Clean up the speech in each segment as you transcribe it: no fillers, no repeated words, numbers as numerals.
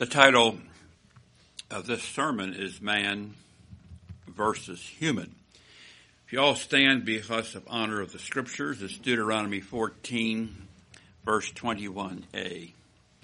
The title of this sermon is Man versus Human. If you all stand because of honor of the Scriptures, it's Deuteronomy 14, verse 21a.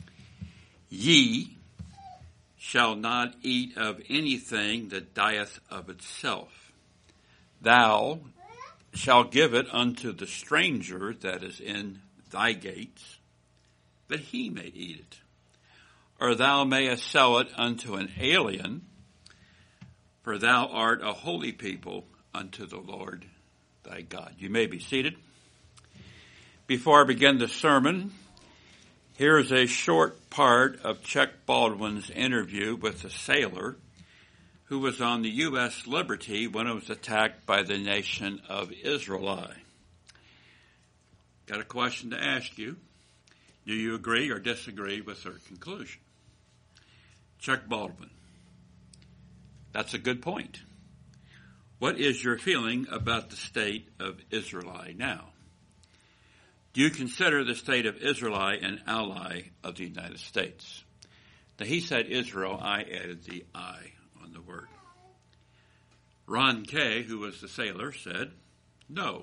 Ye shall not eat of anything that dieth of itself. Thou shalt give it unto the stranger that is in thy gates, that he may eat it. Or thou mayest sell it unto an alien, for thou art a holy people unto the Lord thy God. You may be seated. Before I begin the sermon, here is a short part of Chuck Baldwin's interview with a sailor who was on the U.S. Liberty when it was attacked by the nation of Israel. Got a question to ask you. Do you agree or disagree with her conclusion? Chuck Baldwin. That's a good point. What is your feeling about the state of Israel now? Do you consider the state of Israel an ally of the United States? Now, he said Israel, I added the I on the word. Ron Kay, who was the sailor, said, no.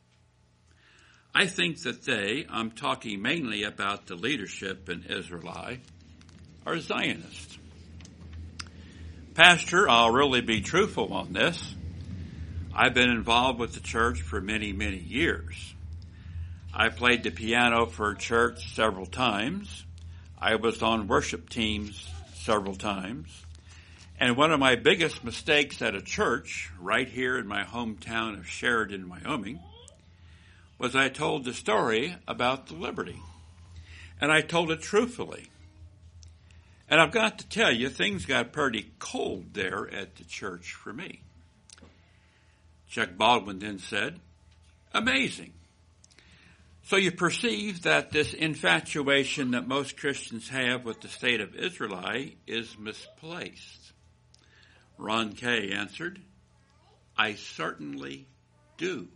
I think that they, I'm talking mainly about the leadership in Israel, are Zionists. Pastor, I'll really be truthful on this. I've been involved with the church for many, many years. I played the piano for church several times. I was on worship teams several times. And one of my biggest mistakes at a church right here in my hometown of Sheridan, Wyoming, was I told the story about the Liberty. And I told it truthfully. And I've got to tell you, things got pretty cold there at the church for me. Chuck Baldwin then said, amazing. So you perceive that this infatuation that most Christians have with the state of Israel is misplaced. Ron Kay answered, I certainly do.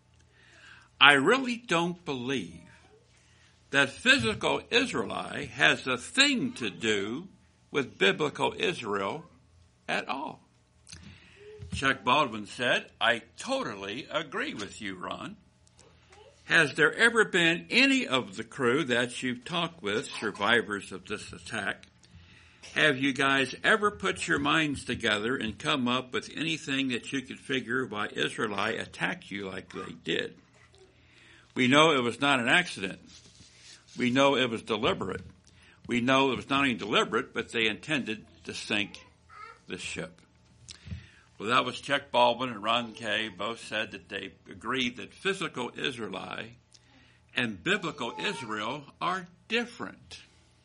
I really don't believe that physical Israel has a thing to do with biblical Israel at all. Chuck Baldwin said, I totally agree with you, Ron. Has there ever been any of the crew that you've talked with, survivors of this attack, have you guys ever put your minds together and come up with anything that you could figure why Israel attacked you like they did? We know it was not an accident. We know it was deliberate. We know it was not only deliberate, but they intended to sink the ship. Well, that was Chuck Baldwin and Ron Kay. Both said that they agreed that physical Israel and biblical Israel are different.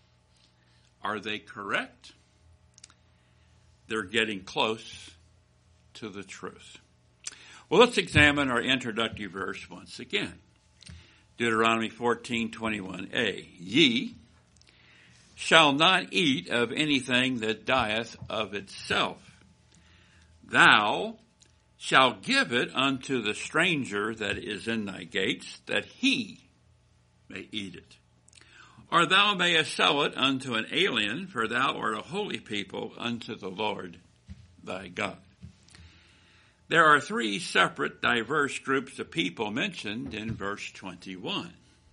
Are they correct? They're getting close to the truth. Well, let's examine our introductory verse once again. Deuteronomy 14:21a. Ye shall not eat of anything that dieth of itself. Thou shalt give it unto the stranger that is in thy gates, that he may eat it. Or thou mayest sell it unto an alien, for thou art a holy people unto the Lord thy God. There are three separate, diverse groups of people mentioned in verse 21.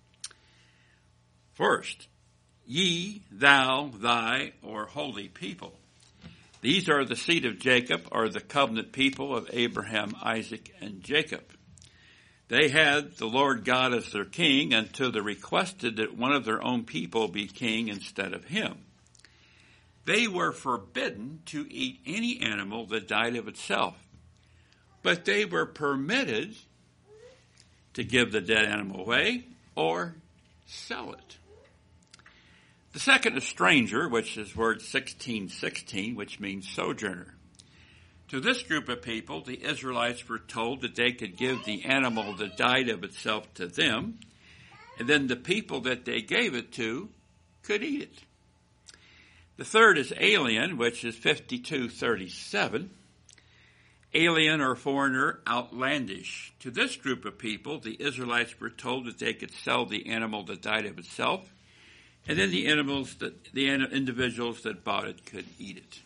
First, ye, thou, thy, or holy people. These are the seed of Jacob, or the covenant people of Abraham, Isaac, and Jacob. They had the Lord God as their king until they requested that one of their own people be king instead of him. They were forbidden to eat any animal that died of itself, but they were permitted to give the dead animal away or sell it. The second is stranger, which is word 1616, which means sojourner. To this group of people, the Israelites were told that they could give the animal that died of itself to them, and then the people that they gave it to could eat it. The third is alien, which is 5237. Alien or foreigner, outlandish. To this group of people, the Israelites were told that they could sell the animal that died of itself, and then the individuals that bought it could eat it.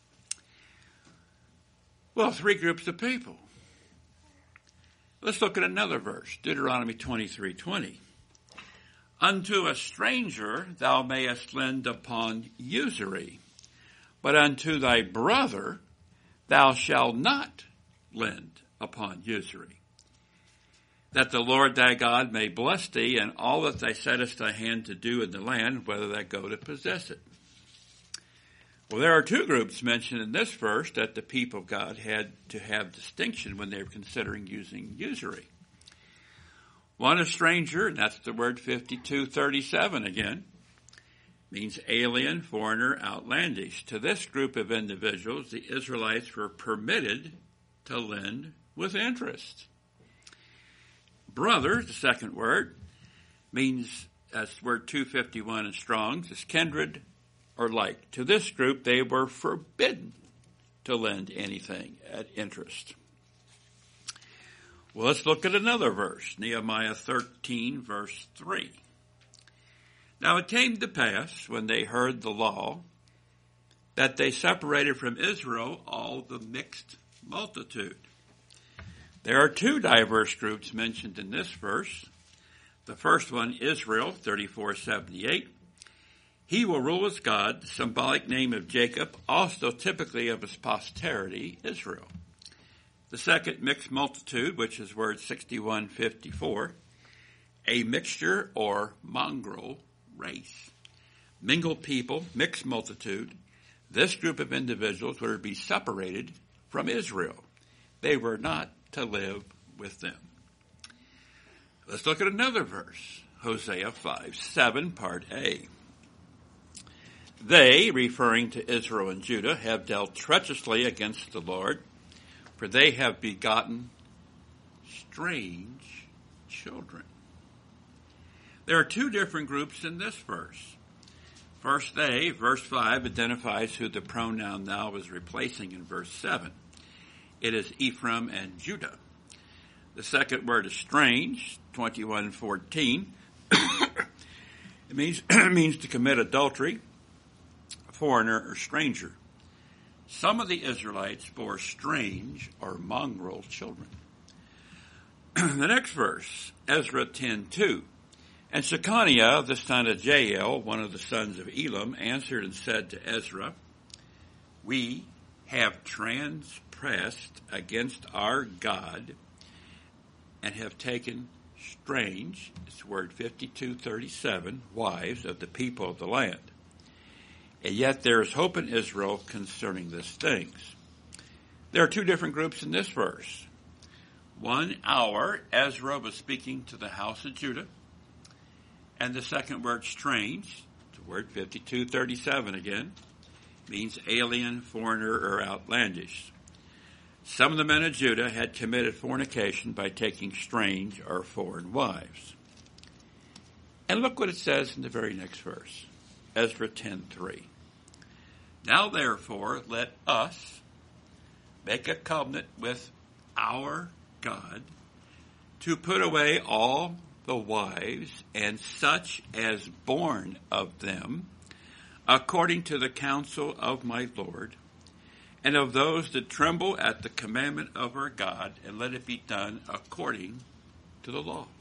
Well, three groups of people. Let's look at another verse, Deuteronomy 23:20. Unto a stranger thou mayest lend upon usury, but unto thy brother thou shalt not lend upon usury. That the Lord thy God may bless thee in all that thou settest thy hand to do in the land, whether thou go to possess it. Well, there are two groups mentioned in this verse that the people of God had to have distinction when they were considering using usury. One, a stranger, and that's the word 5237 again, means alien, foreigner, outlandish. To this group of individuals, the Israelites were permitted to lend with interest. Brother, the second word, means, that's word 251 in Strong's, is kindred or like. To this group, they were forbidden to lend anything at interest. Well, let's look at another verse, Nehemiah 13, verse 3. Now it came to pass, when they heard the law, that they separated from Israel all the mixed multitude. There are two diverse groups mentioned in this verse. The first one, Israel, 34:78. He will rule as God, the symbolic name of Jacob, also typically of his posterity, Israel. The second, mixed multitude, which is word 6154, a mixture or mongrel race. Mingled people, mixed multitude. This group of individuals were to be separated from Israel. They were not to live with them. Let's look at another verse, Hosea 5:7, part A. They, referring to Israel and Judah, have dealt treacherously against the Lord, for they have begotten strange children. There are two different groups in this verse. First, they, verse 5, identifies who the pronoun thou is replacing in verse 7. It is Ephraim and Judah. The second word is strange, 21:14. It means to commit adultery, foreigner or stranger. Some of the Israelites bore strange or mongrel children. The next verse, Ezra 10:2. And Shechaniah, the son of Jael, one of the sons of Elam, answered and said to Ezra, we have transgressed against our God and have taken strange, it's word 5237, wives of the people of the land. And yet there is hope in Israel concerning these things. There are two different groups in this verse. 1 hour, Ezra was speaking to the house of Judah. And the second word, strange, the word 5237 again, means alien, foreigner, or outlandish. Some of the men of Judah had committed fornication by taking strange or foreign wives. And look what it says in the very next verse, Ezra 10:3. Now therefore let us make a covenant with our God to put away all the wives and such as born of them, according to the counsel of my Lord, and of those that tremble at the commandment of our God, and let it be done according to the law.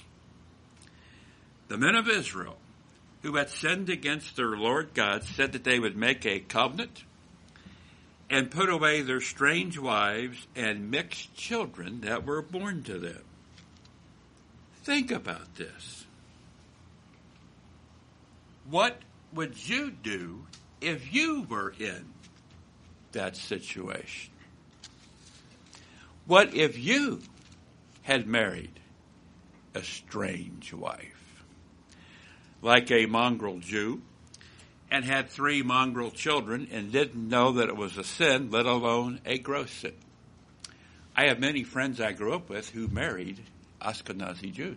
The men of Israel, who had sinned against their Lord God, said that they would make a covenant and put away their strange wives and mixed children that were born to them. Think about this. What would you do if you were in that situation? What if you had married a strange wife, like a mongrel Jew, and had 3 mongrel children and didn't know that it was a sin, let alone a gross sin? I have many friends I grew up with who married Ashkenazi Jews.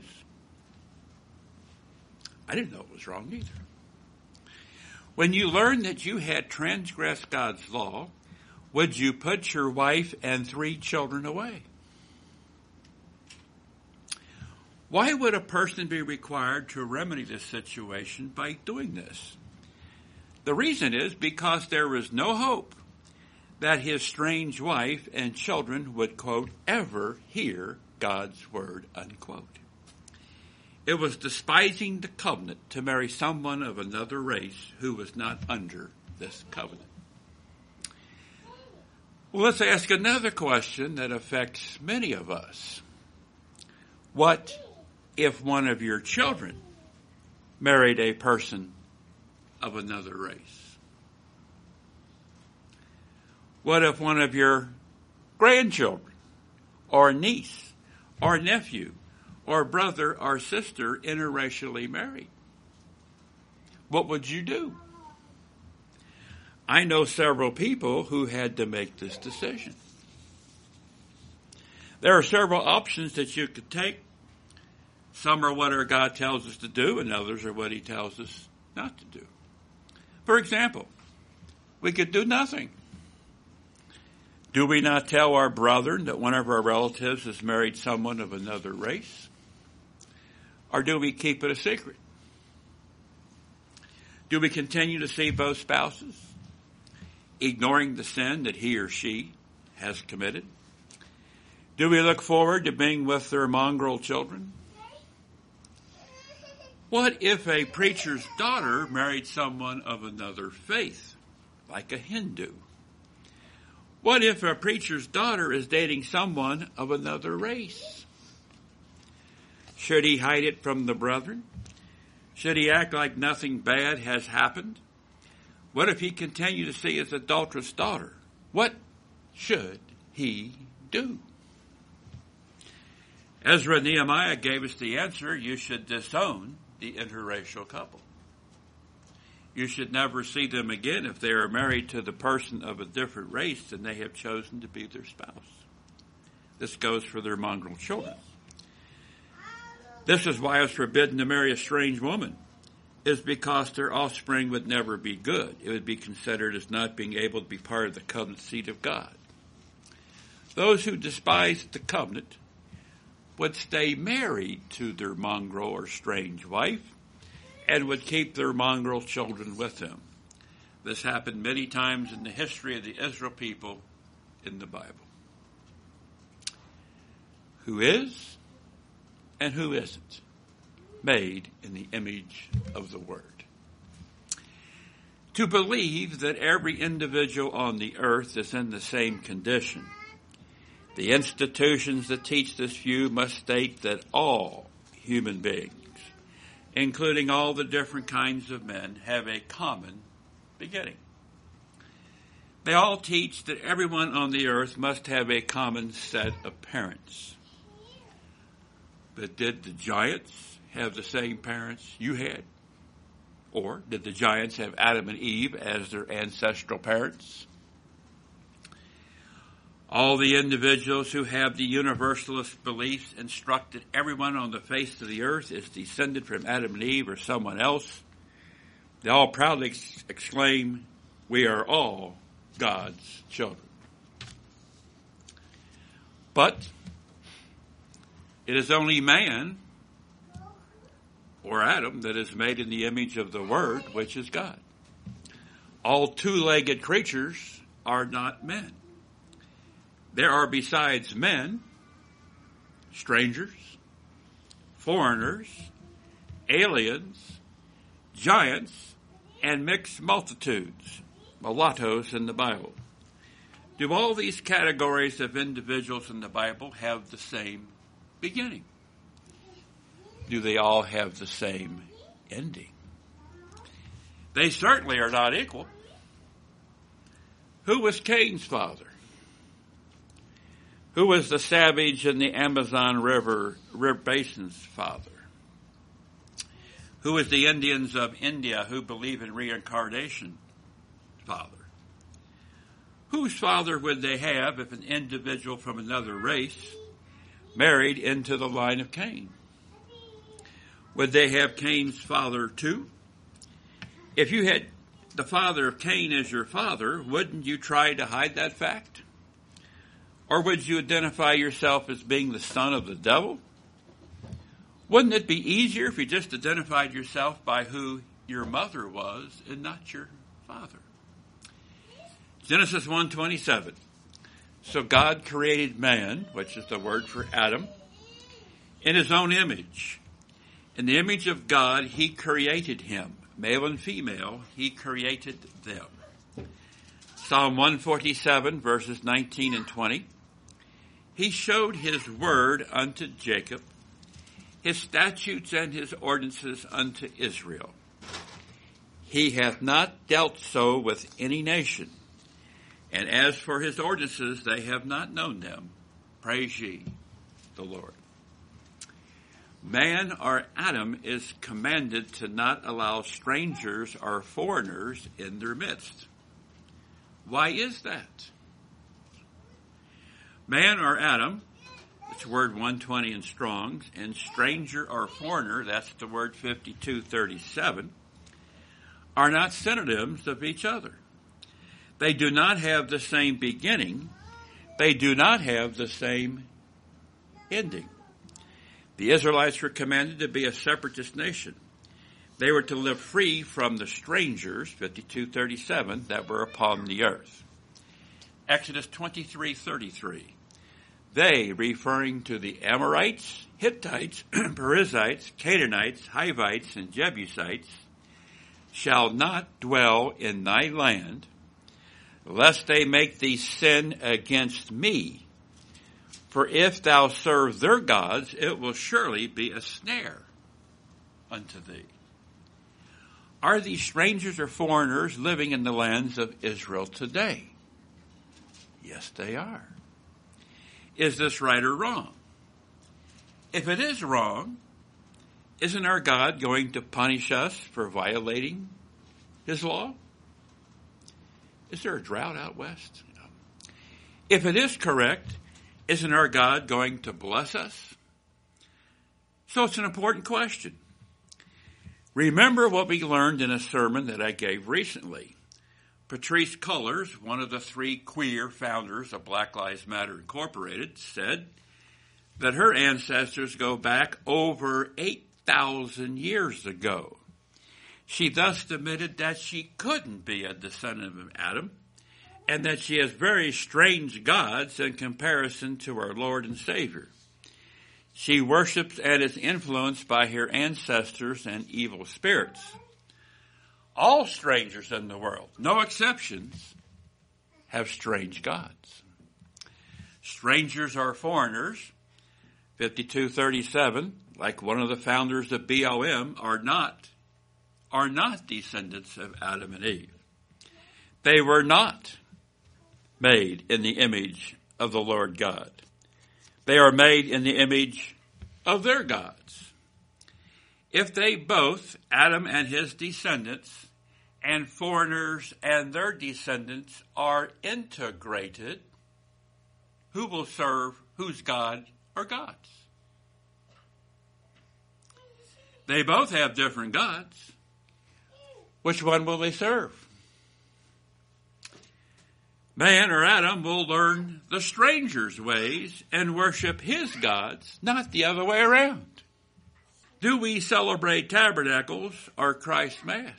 I didn't know it was wrong either. When you learned that you had transgressed God's law, would you put your wife and 3 children away? Why would a person be required to remedy this situation by doing this? The reason is because there is no hope that his strange wife and children would, quote, ever hear God's word, unquote. It was despising the covenant to marry someone of another race who was not under this covenant. Well, let's ask another question that affects many of us. What if one of your children married a person of another race? What if one of your grandchildren or niece or nephew or brother or sister interracially married? What would you do? I know several people who had to make this decision. There are several options that you could take. Some are what our God tells us to do, and others are what he tells us not to do. For example, we could do nothing. Do we not tell our brethren that one of our relatives has married someone of another race? Or do we keep it a secret? Do we continue to see both spouses, ignoring the sin that he or she has committed? Do we look forward to being with their mongrel children? What if a preacher's daughter married someone of another faith, like a Hindu? What if a preacher's daughter is dating someone of another race? Should he hide it from the brethren? Should he act like nothing bad has happened? What if he continued to see his adulterous daughter? What should he do? Ezra and Nehemiah gave us the answer. You should disown the interracial couple. You should never see them again if they are married to the person of a different race than they have chosen to be their spouse. This goes for their mongrel children. This is why it's forbidden to marry a strange woman, is because their offspring would never be good. It would be considered as not being able to be part of the covenant seed of God. Those who despised the covenant would stay married to their mongrel or strange wife and would keep their mongrel children with them. This happened many times in the history of the Israel people in the Bible. Who is and who isn't made in the image of the Word? To believe that every individual on the earth is in the same condition, the institutions that teach this view must state that all human beings, including all the different kinds of men, have a common beginning. They all teach that everyone on the earth must have a common set of parents. But did the giants have the same parents you had? Or did the giants have Adam and Eve as their ancestral parents? All the individuals who have the universalist beliefs instruct that everyone on the face of the earth is descended from Adam and Eve or someone else. They all proudly exclaim, "We are all God's children." But it is only man, or Adam, that is made in the image of the Word, which is God. All two-legged creatures are not men. There are besides men, strangers, foreigners, aliens, giants, and mixed multitudes, mulattoes in the Bible. Do all these categories of individuals in the Bible have the same beginning? Do they all have the same ending? They certainly are not equal. Who was Cain's father? Who was the savage in the Amazon River basin's father? Who was the Indians of India who believe in reincarnation father? Whose father would they have if an individual from another race married into the line of Cain? Would they have Cain's father too? If you had the father of Cain as your father, wouldn't you try to hide that fact? Or would you identify yourself as being the son of the devil? Wouldn't it be easier if you just identified yourself by who your mother was and not your father? Genesis 1:27. So God created man, which is the word for Adam, in his own image. In the image of God, he created him. Male and female, he created them. Psalm 147, verses 19 and 20. He showed his word unto Jacob, his statutes and his ordinances unto Israel. He hath not dealt so with any nation. And as for his ordinances, they have not known them. Praise ye the Lord. Man, or Adam, is commanded to not allow strangers or foreigners in their midst. Why is that? Man, or Adam, it's word 120 in Strong's, and stranger or foreigner, that's the word 5237, are not synonyms of each other. They do not have the same beginning. They do not have the same ending. The Israelites were commanded to be a separatist nation. They were to live free from the strangers, 5237, that were upon the earth. Exodus 23:33. They, referring to the Amorites, Hittites, Perizzites, Canaanites, Hivites, and Jebusites, shall not dwell in thy land, lest they make thee sin against me. For if thou serve their gods, it will surely be a snare unto thee. Are these strangers or foreigners living in the lands of Israel today? Yes, they are. Is this right or wrong? If it is wrong, isn't our God going to punish us for violating his law? Is there a drought out west? If it is correct, isn't our God going to bless us? So it's an important question. Remember what we learned in a sermon that I gave recently. Patrisse Cullors, one of the three queer founders of Black Lives Matter Incorporated, said that her ancestors go back over 8,000 years ago. She thus admitted that she couldn't be a descendant of Adam, and that she has very strange gods in comparison to our Lord and Savior. She worships and is influenced by her ancestors and evil spirits. All strangers in the world, no exceptions, have strange gods. Strangers or foreigners, 5237, like one of the founders of BLM, are not descendants of Adam and Eve. They were not made in the image of the Lord God. They are made in the image of their gods. If they both, Adam and his descendants, and foreigners and their descendants, are integrated, who will serve whose God or gods? They both have different gods. Which one will they serve? Man, or Adam, will learn the stranger's ways and worship his gods, not the other way around. Do we celebrate tabernacles or Christ's Mass?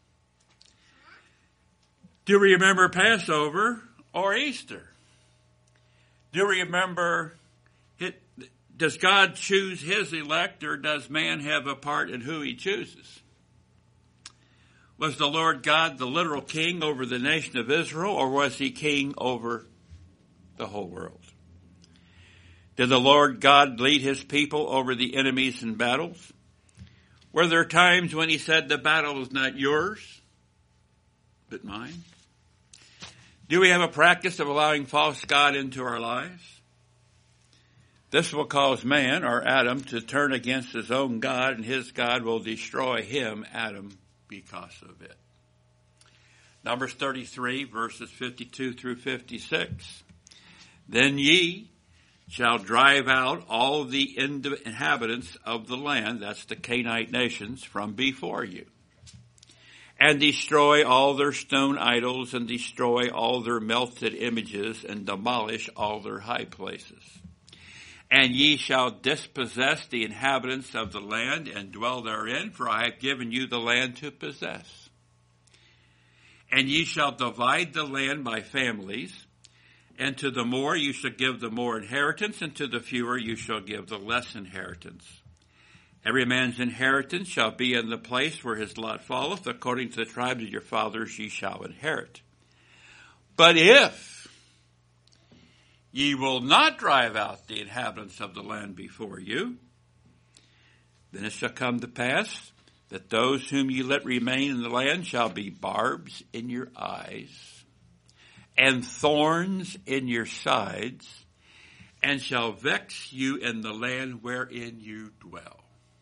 Do we remember Passover or Easter? Do we remember, does God choose his elect, or does man have a part in who he chooses? Was the Lord God the literal king over the nation of Israel, or was he king over the whole world? Did the Lord God lead his people over the enemies in battles? Were there times when he said the battle is not yours, but mine? Do we have a practice of allowing false God into our lives? This will cause man, or Adam, to turn against his own God, and his God will destroy him, Adam, because of it. Numbers 33, verses 52 through 56. Then ye shall drive out all the inhabitants of the land, that's the Canaanite nations, from before you, and destroy all their stone idols, and destroy all their melted images, and demolish all their high places. And ye shall dispossess the inhabitants of the land and dwell therein, for I have given you the land to possess. And ye shall divide the land by families, and to the more you shall give the more inheritance, and to the fewer you shall give the less inheritance. Every man's inheritance shall be in the place where his lot falleth, according to the tribes of your fathers ye shall inherit. But if ye will not drive out the inhabitants of the land before you, then it shall come to pass that those whom ye let remain in the land shall be barbs in your eyes, and thorns in your sides, and shall vex you in the land wherein you dwell.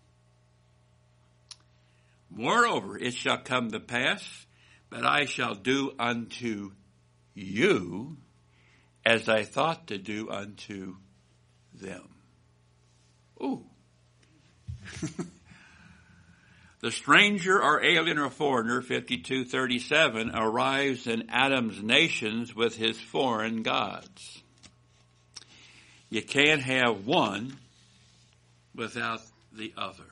Moreover, it shall come to pass that I shall do unto you as I thought to do unto them. Ooh. The stranger or alien or foreigner, 52:37, arrives in Adam's nations with his foreign gods. You can't have one without the other.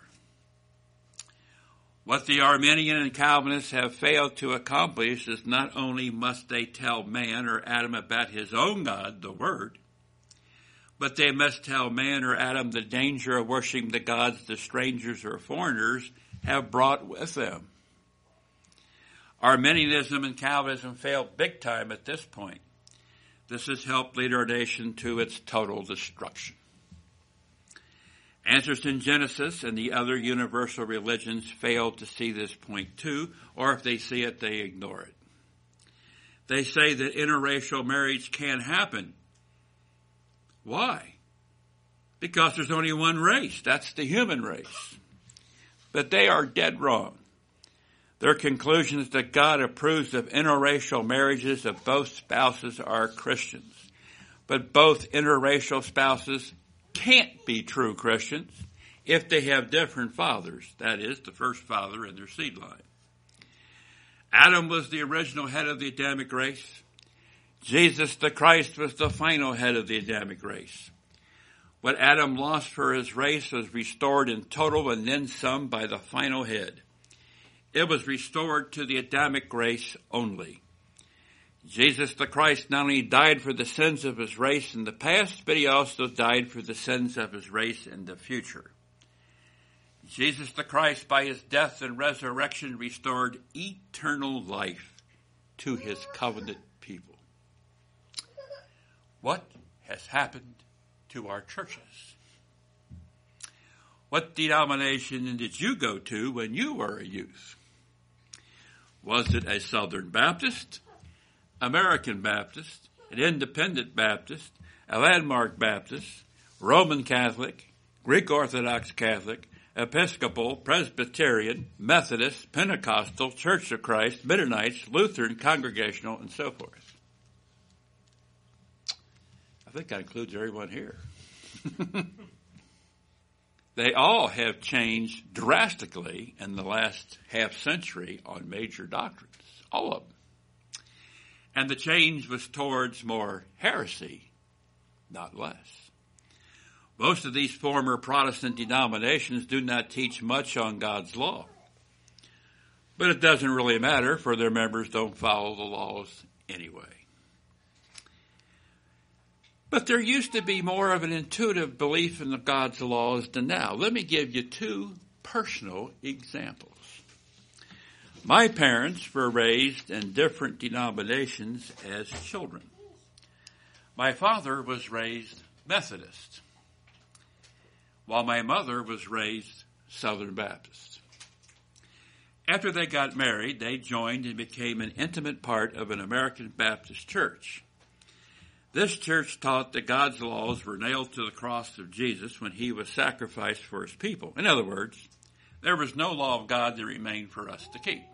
What the Arminian and Calvinists have failed to accomplish is not only must they tell man or Adam about his own God, the Word, but they must tell man or Adam the danger of worshiping the gods the strangers or foreigners have brought with them. Arminianism and Calvinism failed big time at this point. This has helped lead our nation to its total destruction. Answers in Genesis and the other universal religions fail to see this point too, or if they see it, they ignore it. They say that interracial marriage can happen. Why? Because there's only one race. That's the human race. But they are dead wrong. Their conclusion is that God approves of interracial marriages if both spouses are Christians. But both interracial spouses can't be true Christians if they have different fathers, that is, the first father and their seed line. Adam was the original head of the Adamic race. Jesus the Christ was the final head of the Adamic race. What Adam lost for his race was restored in total and then some by the final head. It was restored to the Adamic race only. Jesus the Christ not only died for the sins of his race in the past, but he also died for the sins of his race in the future. Jesus the Christ, by his death and resurrection, restored eternal life to his covenant people. What has happened to our churches? What denomination did you go to when you were a youth? Was it a Southern Baptist, American Baptist, an Independent Baptist, a Landmark Baptist, Roman Catholic, Greek Orthodox Catholic, Episcopal, Presbyterian, Methodist, Pentecostal, Church of Christ, Mennonites, Lutheran, Congregational, and so forth? I think that includes everyone here. They all have changed drastically in the last half century on major doctrines. All of them. And the change was towards more heresy, not less. Most of these former Protestant denominations do not teach much on God's law. But it doesn't really matter, for their members don't follow the laws anyway. But there used to be more of an intuitive belief in God's laws than now. Let me give you two personal examples. My parents were raised in different denominations as children. My father was raised Methodist, while my mother was raised Southern Baptist. After they got married, they joined and became an intimate part of an American Baptist church. This church taught that God's laws were nailed to the cross of Jesus when he was sacrificed for his people. In other words, there was no law of God that remained for us to keep.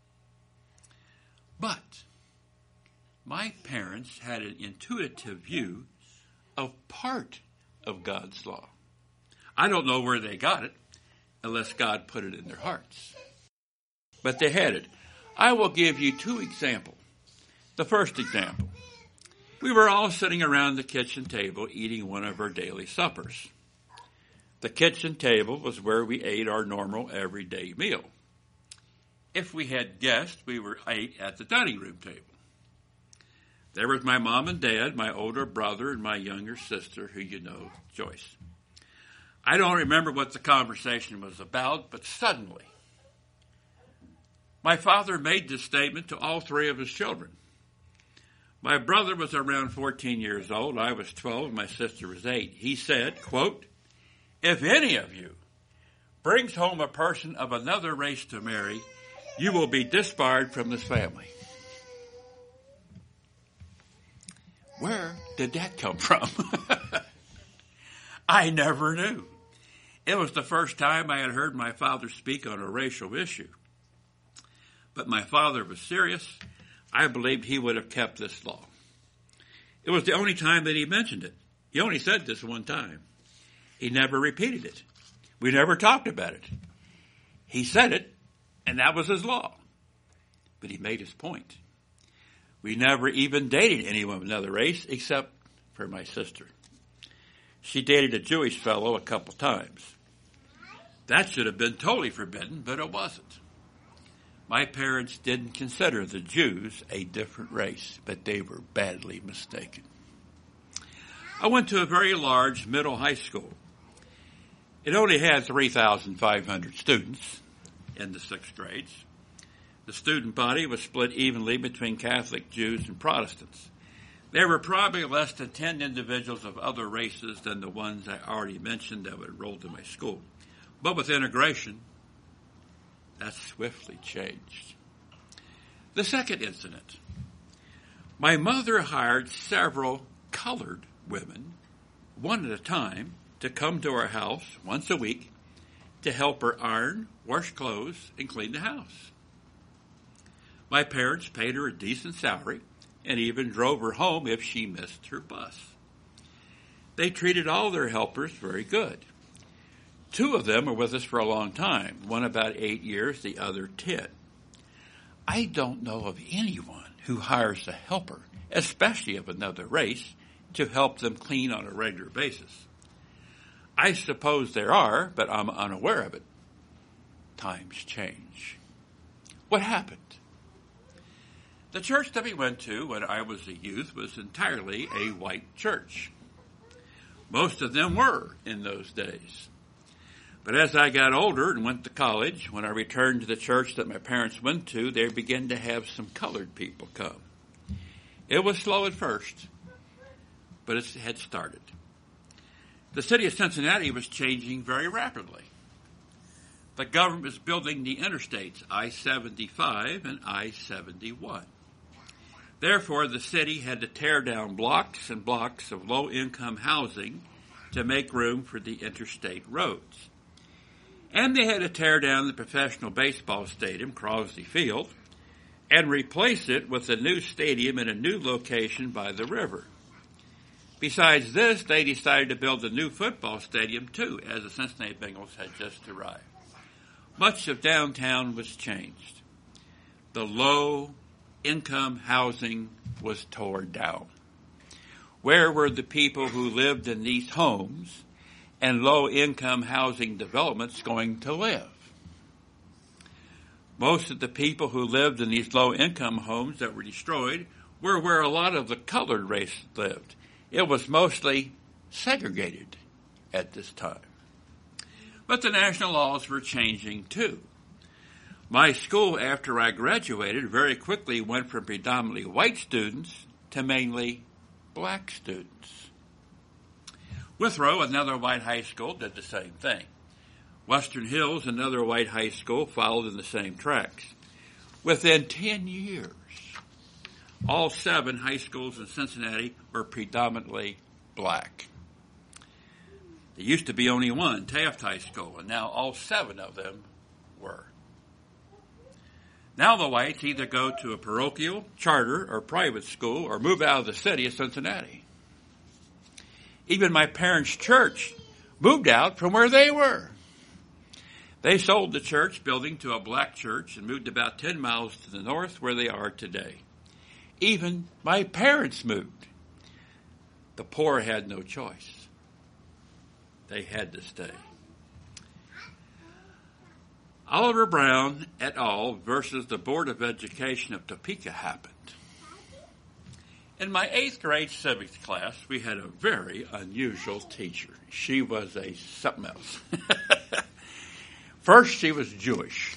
But my parents had an intuitive view of part of God's law. I don't know where they got it, unless God put it in their hearts. But they had it. I will give you two examples. The first example. We were all sitting around the kitchen table eating one of our daily suppers. The kitchen table was where we ate our normal everyday meal. If we had guests, we ate at the dining room table. There was my mom and dad, my older brother, and my younger sister, who you know, Joyce. I don't remember what the conversation was about, but suddenly, my father made this statement to all three of his children. My brother was around 14 years old. I was 12. My sister was 8. He said, quote, "If any of you brings home a person of another race to marry, you will be disbarred from this family." Where did that come from? I never knew. It was the first time I had heard my father speak on a racial issue. But my father was serious. I believed he would have kept this law. It was the only time that he mentioned it. He only said this one time. He never repeated it. We never talked about it. He said it, and that was his law. But he made his point. We never even dated anyone of another race except for my sister. She dated a Jewish fellow a couple times. That should have been totally forbidden, but it wasn't. My parents didn't consider the Jews a different race, but they were badly mistaken. I went to a very large middle high school. It only had 3,500 students in the 6th grades. The student body was split evenly between Catholic, Jews, and Protestants. There were probably less than 10 individuals of other races than the ones I already mentioned that were enrolled in my school. But with integration, that swiftly changed. The second incident. My mother hired several colored women, one at a time, to come to our house once a week to help her iron, wash clothes, and clean the house. My parents paid her a decent salary and even drove her home if she missed her bus. They treated all their helpers very good. 2 of them were with us for a long time, one about 8 years, the other 10. I don't know of anyone who hires a helper, especially of another race, to help them clean on a regular basis. I suppose there are, but I'm unaware of it. Times change. What happened? The church that we went to when I was a youth was entirely a white church. Most of them were in those days. But as I got older and went to college, when I returned to the church that my parents went to, they began to have some colored people come. It was slow at first, but it had started. The city of Cincinnati was changing very rapidly. The government was building the interstates, I-75 and I-71. Therefore, the city had to tear down blocks and blocks of low-income housing to make room for the interstate roads. And they had to tear down the professional baseball stadium, Crosley Field, and replace it with a new stadium in a new location by the river. Besides this, they decided to build a new football stadium, too, as the Cincinnati Bengals had just arrived. Much of downtown was changed. The low-income housing was torn down. Where were the people who lived in these homes and low-income housing developments going to live? Most of the people who lived in these low-income homes that were destroyed were where a lot of the colored race lived. It was mostly segregated at this time. But the national laws were changing too. My school, after I graduated, very quickly went from predominantly white students to mainly black students. Withrow, another white high school, did the same thing. Western Hills, another white high school, followed in the same tracks. Within 10 years, all 7 high schools in Cincinnati were predominantly black. There used to be only one, Taft High School, and now all 7 of them were. Now the whites either go to a parochial, charter, or private school or move out of the city of Cincinnati. Even my parents' church moved out from where they were. They sold the church building to a black church and moved about 10 miles to the north where they are today. Even my parents moved. The poor had no choice. They had to stay. Oliver Brown et al. Versus the Board of Education of Topeka happened. In my 8th grade civics class, we had a very unusual teacher. She was something else. First, she was Jewish.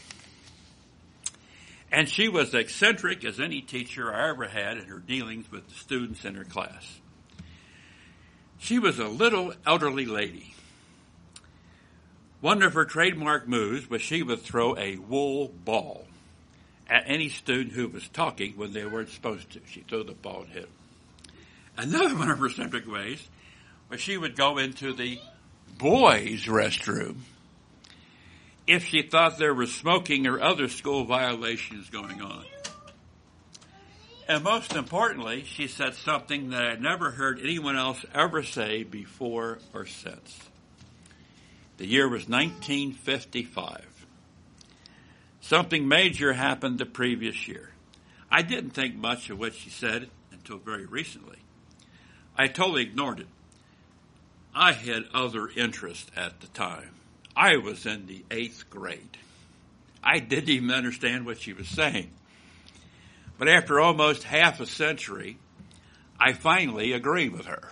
And she was eccentric as any teacher I ever had in her dealings with the students in her class. She was a little elderly lady. One of her trademark moves was she would throw a wool ball at any student who was talking when they weren't supposed to. She'd throw the ball and hit them. Another one of her eccentric ways was she would go into the boys' restroom if she thought there was smoking or other school violations going on. And most importantly, she said something that I'd never heard anyone else ever say before or since. The year was 1955. Something major happened the previous year. I didn't think much of what she said until very recently. I totally ignored it. I had other interests at the time. I was in the 8th grade. I didn't even understand what she was saying. But after almost half a century, I finally agree with her.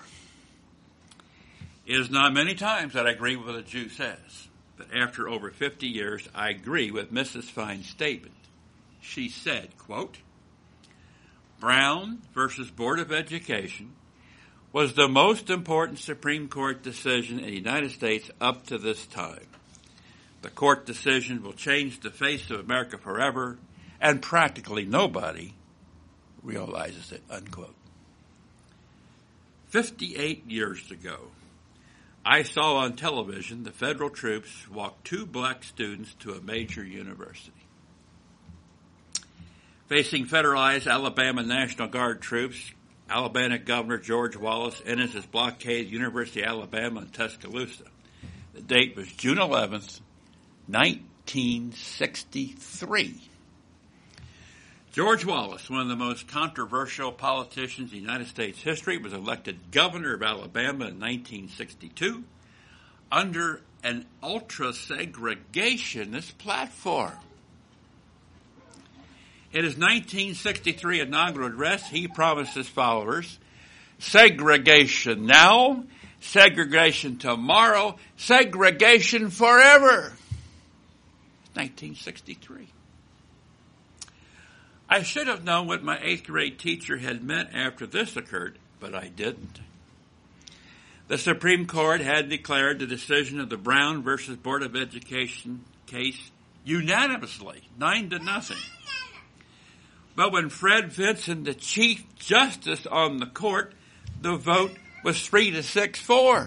It is not many times that I agree with what a Jew says, but after over 50 years, I agree with Mrs. Fine's statement. She said, quote, Brown versus Board of Education was the most important Supreme Court decision in the United States up to this time. The court decision will change the face of America forever, and practically nobody realizes it, unquote. 58 years ago, I saw on television the federal troops walk 2 black students to a major university. Facing federalized Alabama National Guard troops, Alabama Governor George Wallace ended his blockade at University of Alabama in Tuscaloosa. The date was June 11th, 1963. George Wallace, one of the most controversial politicians in United States history, was elected governor of Alabama in 1962 under an ultra-segregationist platform. In his 1963 inaugural address, he promised his followers, segregation now, segregation tomorrow, segregation forever. 1963. I should have known what my 8th grade teacher had meant after this occurred, but I didn't. The Supreme Court had declared the decision of the Brown versus Board of Education case unanimously, 9-0. But when Fred Vinson, the Chief Justice on the court, the vote was 3-6-4.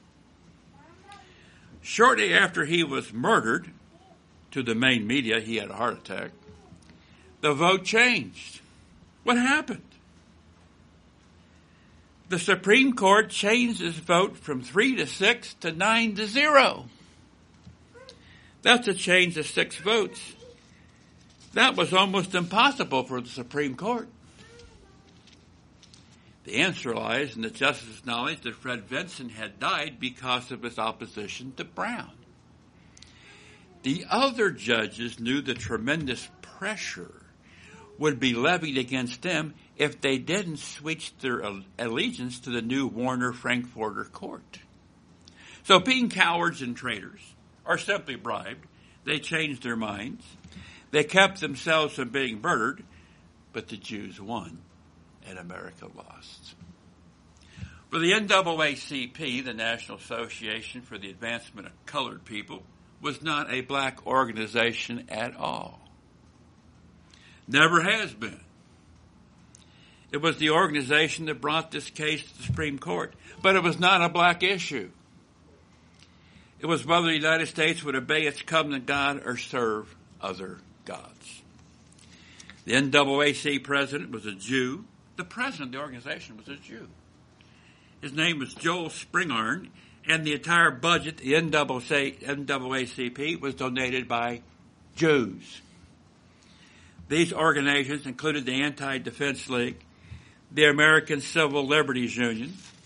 Shortly after he was murdered, to the main media, he had a heart attack, the vote changed. What happened? The Supreme Court changed its vote from 3-6 to 9-0. That's a change of 6 votes. That was almost impossible for the Supreme Court. The answer lies in the justice's knowledge that Fred Vinson had died because of his opposition to Brown. The other judges knew the tremendous pressure would be levied against them if they didn't switch their allegiance to the new Warner-Frankfurter court. So being cowards and traitors, or simply bribed, they changed their minds. They kept themselves from being murdered, but the Jews won and America lost. For the NAACP, the National Association for the Advancement of Colored People, was not a black organization at all. Never has been. It was the organization that brought this case to the Supreme Court, but it was not a black issue. It was whether the United States would obey its covenant God or serve other gods. The NAACP president was a Jew. The president of the organization was a Jew. His name was Joel Spingarn, and the entire budget, the NAACP, was donated by Jews. These organizations included the Anti-Defense League, the American Civil Liberties Union,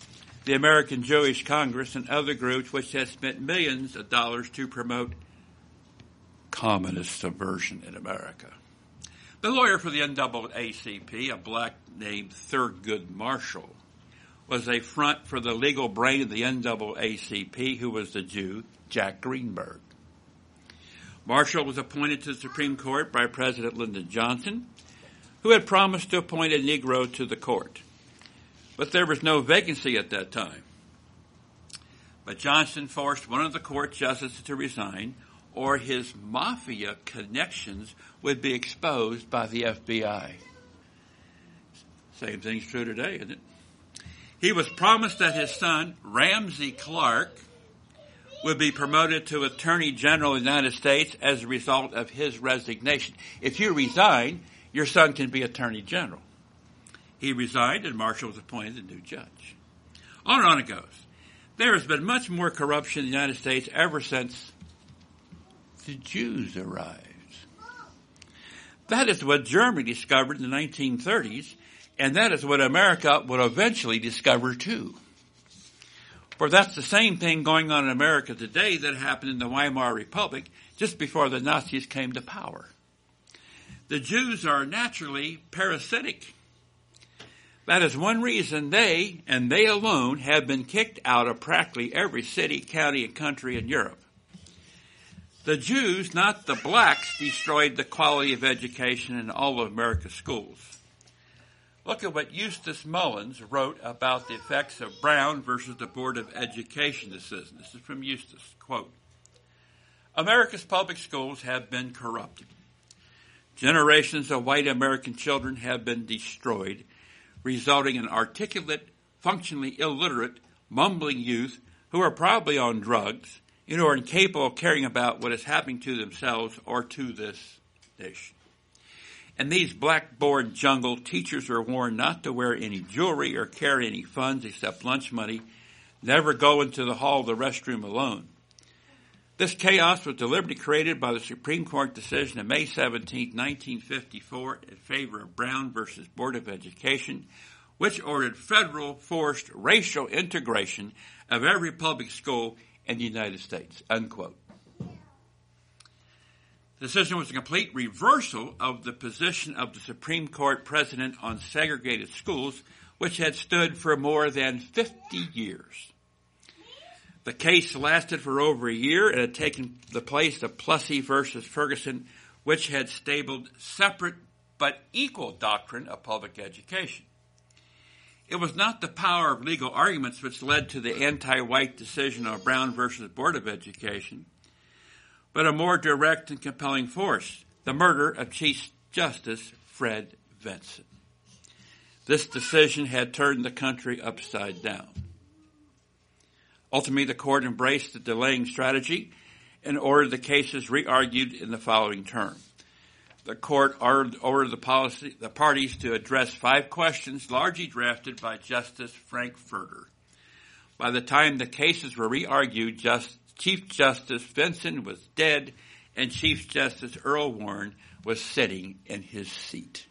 the American Jewish Congress, and other groups which had spent millions of dollars to promote communist subversion in America. The lawyer for the NAACP, a black named Thurgood Marshall, was a front for the legal brain of the NAACP, who was the Jew, Jack Greenberg. Marshall was appointed to the Supreme Court by President Lyndon Johnson, who had promised to appoint a Negro to the court. But there was no vacancy at that time. But Johnson forced one of the court justices to resign, or his mafia connections would be exposed by the FBI. Same thing's true today, isn't it? He was promised that his son, Ramsey Clark, would be promoted to Attorney General of the United States as a result of his resignation. If you resign, your son can be Attorney General. He resigned, and Marshall was appointed a new judge. On and on it goes. There has been much more corruption in the United States ever since the Jews arrived. That is what Germany discovered in the 1930s, and that is what America would eventually discover too. For that's the same thing going on in America today that happened in the Weimar Republic just before the Nazis came to power. The Jews are naturally parasitic. That is one reason they, and they alone, have been kicked out of practically every city, county, and country in Europe. The Jews, not the blacks, destroyed the quality of education in all of America's schools. Look at what Eustace Mullins wrote about the effects of Brown versus the Board of Education decision. This is from Eustace. Quote, America's public schools have been corrupted. Generations of white American children have been destroyed, resulting in articulate, functionally illiterate, mumbling youth who are probably on drugs and who are incapable of caring about what is happening to themselves or to this nation. In these black-born jungle, teachers are warned not to wear any jewelry or carry any funds except lunch money, never go into the hall of the restroom alone. This chaos was deliberately created by the Supreme Court decision of May 17, 1954, in favor of Brown versus Board of Education, which ordered federal forced racial integration of every public school in the United States, unquote. The decision was a complete reversal of the position of the Supreme Court precedent on segregated schools, which had stood for more than 50 years. The case lasted for over a year and had taken the place of Plessy versus Ferguson, which had stabled separate but equal doctrine of public education. It was not the power of legal arguments which led to the anti-white decision of Brown versus Board of Education, but a more direct and compelling force, the murder of Chief Justice Fred Vinson. This decision had turned the country upside down. Ultimately, the court embraced the delaying strategy and ordered the cases re-argued in the following term. The court ordered the parties to address 5 questions largely drafted by Justice Frankfurter. By the time the cases were re-argued, Chief Justice Vinson was dead and Chief Justice Earl Warren was sitting in his seat.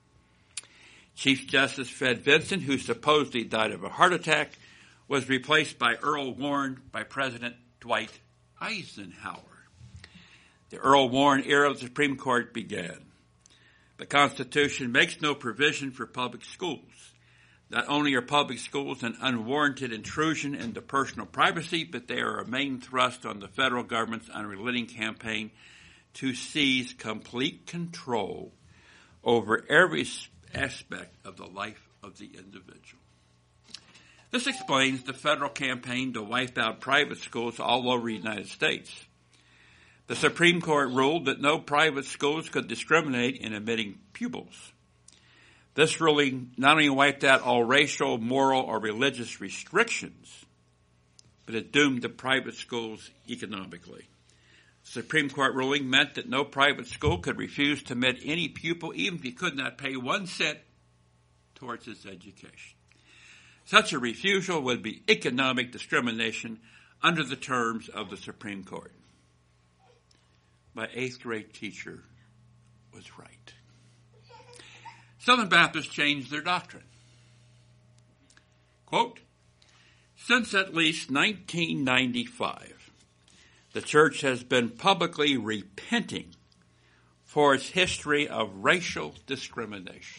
Chief Justice Fred Vinson, who supposedly died of a heart attack, was replaced by Earl Warren by President Dwight Eisenhower. The Earl Warren era of the Supreme Court began. The Constitution makes no provision for public schools. Not only are public schools an unwarranted intrusion into personal privacy, but they are a main thrust on the federal government's unrelenting campaign to seize complete control over every aspect of the life of the individual. This explains the federal campaign to wipe out private schools all over the United States. The Supreme Court ruled that no private schools could discriminate in admitting pupils. This ruling not only wiped out all racial, moral, or religious restrictions, but it doomed the private schools economically. The Supreme Court ruling meant that no private school could refuse to admit any pupil, even if he could not pay 1 cent towards his education. Such a refusal would be economic discrimination under the terms of the Supreme Court. My 8th grade teacher was right. Southern Baptists changed their doctrine. Quote, Since at least 1995, the church has been publicly repenting for its history of racial discrimination.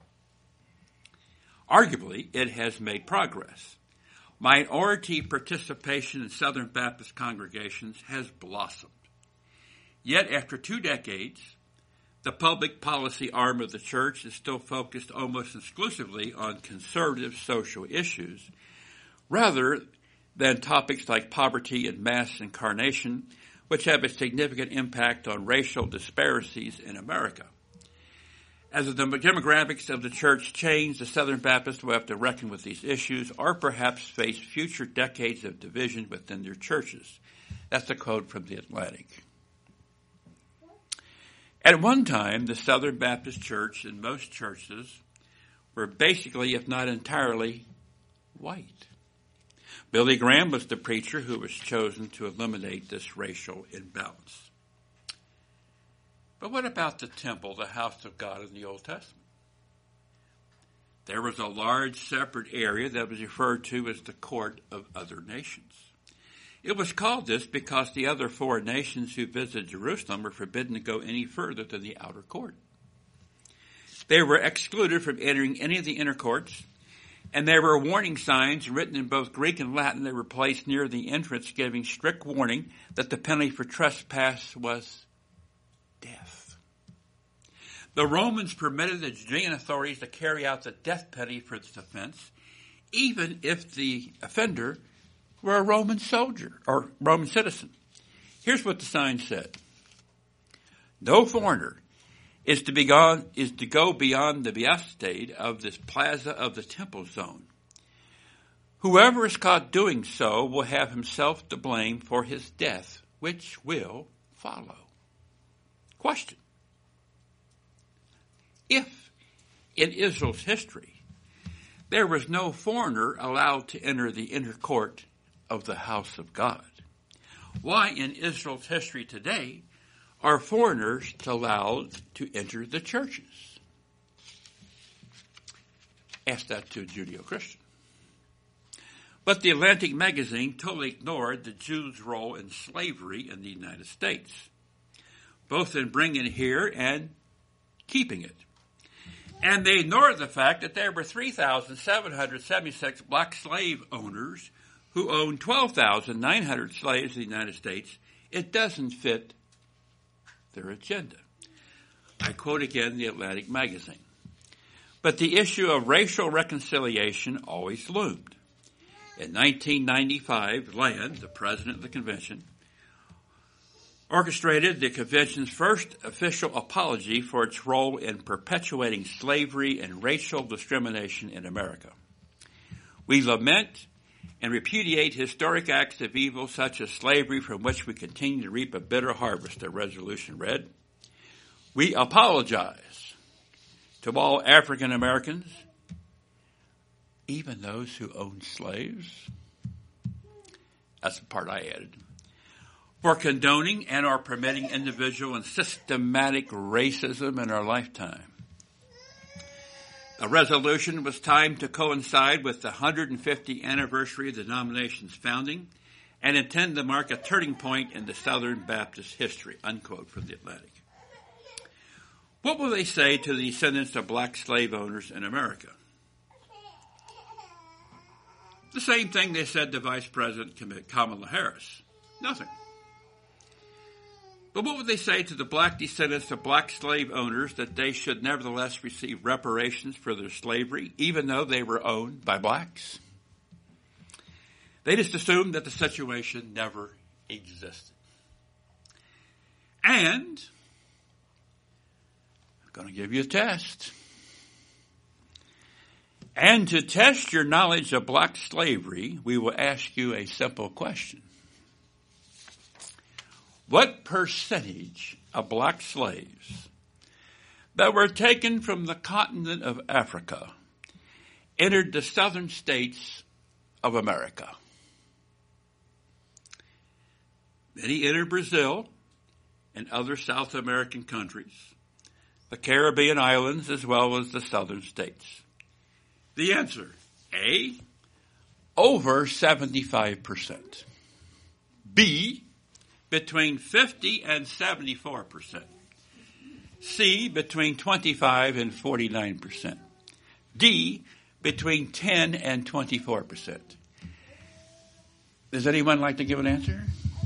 Arguably, it has made progress. Minority participation in Southern Baptist congregations has blossomed. Yet after 2 decades, the public policy arm of the church is still focused almost exclusively on conservative social issues, rather than topics like poverty and mass incarnation, which have a significant impact on racial disparities in America. As the demographics of the church change, the Southern Baptists will have to reckon with these issues or perhaps face future decades of division within their churches. That's a quote from The Atlantic. At one time, the Southern Baptist Church and most churches were basically, if not entirely, white. Billy Graham was the preacher who was chosen to eliminate this racial imbalance. But what about the temple, the house of God in the Old Testament? There was a large separate area that was referred to as the court of other nations. It was called this because the other 4 nations who visited Jerusalem were forbidden to go any further than the outer court. They were excluded from entering any of the inner courts, and there were warning signs written in both Greek and Latin that were placed near the entrance giving strict warning that the penalty for trespass was death. The Romans permitted the Judean authorities to carry out the death penalty for this offense, even if the offender were a Roman soldier or Roman citizen. Here's what the sign said. No foreigner is to go beyond the biastade of this plaza of the temple zone. Whoever is caught doing so will have himself to blame for his death, which will follow. Question. If in Israel's history there was no foreigner allowed to enter the inner court of the house of God, why in Israel's history today are foreigners allowed to enter the churches? Ask that to a Judeo-Christian. But the Atlantic magazine totally ignored the Jews' role in slavery in the United States, both in bringing it here and keeping it. And they ignored the fact that there were 3,776 black slave owners who owned 12,900 slaves in the United States. It doesn't fit their agenda. I quote again the Atlantic magazine. But the issue of racial reconciliation always loomed. In 1995, Land, the president of the convention, orchestrated the convention's first official apology for its role in perpetuating slavery and racial discrimination in America. We lament and repudiate historic acts of evil such as slavery from which we continue to reap a bitter harvest, the resolution read. We apologize to all African Americans, even those who owned slaves. That's the part I added. For condoning and or permitting individual and systematic racism in our lifetime. The resolution was timed to coincide with the 150th anniversary of the denomination's founding and intended to mark a turning point in the Southern Baptist history, unquote from the Atlantic. What will they say to the descendants of black slave owners in America? The same thing they said to Vice President Kamala Harris. Nothing. But what would they say to the black descendants of black slave owners that they should nevertheless receive reparations for their slavery, even though they were owned by blacks? They just assumed that the situation never existed. And I'm going to give you a test. And to test your knowledge of black slavery, we will ask you a simple question. What percentage of black slaves that were taken from the continent of Africa entered the southern states of America? Many entered Brazil and other South American countries, the Caribbean islands, as well as the southern states. The answer, A, over 75%. B, between 50 and 74%. C, between 25 and 49%. D, between 10 and 24%. Does anyone like to give an answer?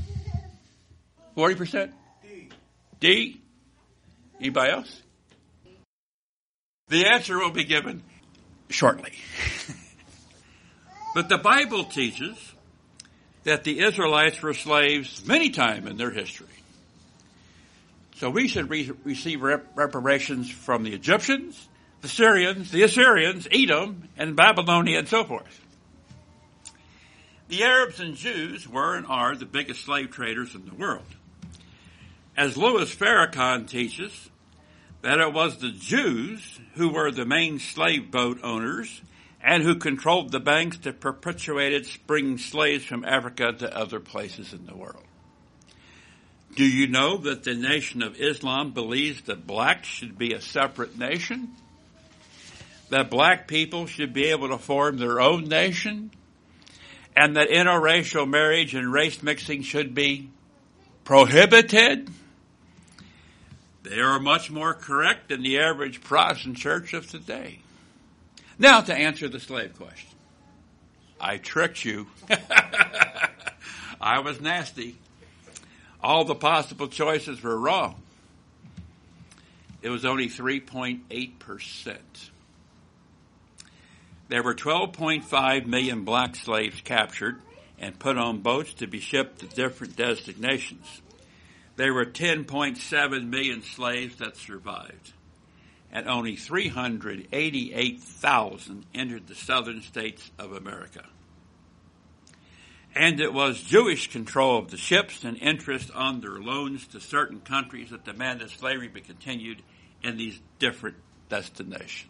40%? D? Anybody else? The answer will be given shortly. But the Bible teaches that the Israelites were slaves many times in their history. So we should receive reparations from the Egyptians, the Syrians, the Assyrians, Edom, and Babylonia, and so forth. The Arabs and Jews were and are the biggest slave traders in the world. As Louis Farrakhan teaches, that it was the Jews who were the main slave boat owners and who controlled the banks that perpetuated bringing slaves from Africa to other places in the world. Do you know that the Nation of Islam believes that blacks should be a separate nation? That black people should be able to form their own nation? And that interracial marriage and race mixing should be prohibited? They are much more correct than the average Protestant church of today. Now to answer the slave question. I tricked you. I was nasty. All the possible choices were wrong. It was only 3.8%. There were 12.5 million black slaves captured and put on boats to be shipped to different destinations. There were 10.7 million slaves that survived, and only 388,000 entered the southern states of America. And it was Jewish control of the ships and interest on their loans to certain countries that demanded slavery be continued in these different destinations.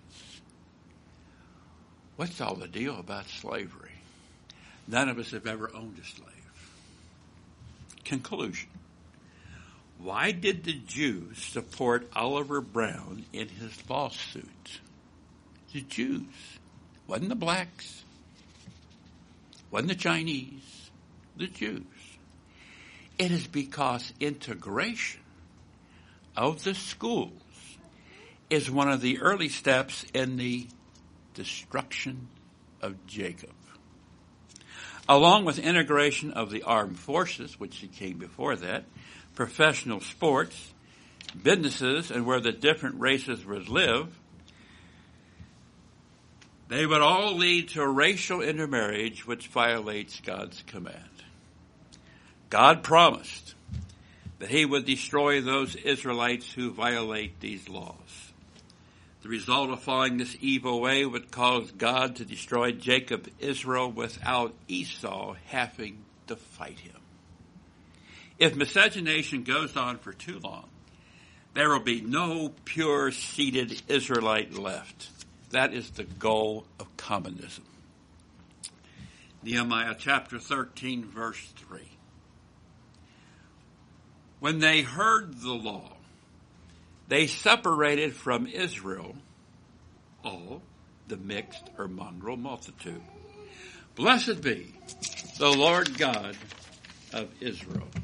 What's all the deal about slavery? None of us have ever owned a slave. Conclusion. Why did the Jews support Oliver Brown in his lawsuit? The Jews. Wasn't the blacks. Wasn't the Chinese. The Jews. It is because integration of the schools is one of the early steps in the destruction of Jacob. Along with integration of the armed forces, which came before that, professional sports, businesses, and where the different races would live, they would all lead to racial intermarriage, which violates God's command. God promised that he would destroy those Israelites who violate these laws. The result of following this evil way would cause God to destroy Jacob, Israel, without Esau having to fight him. If miscegenation goes on for too long, there will be no pure-seeded Israelite left. That is the goal of communism. Nehemiah chapter 13, verse 3. When they heard the law, they separated from Israel all the mixed or mongrel multitude. Blessed be the Lord God of Israel.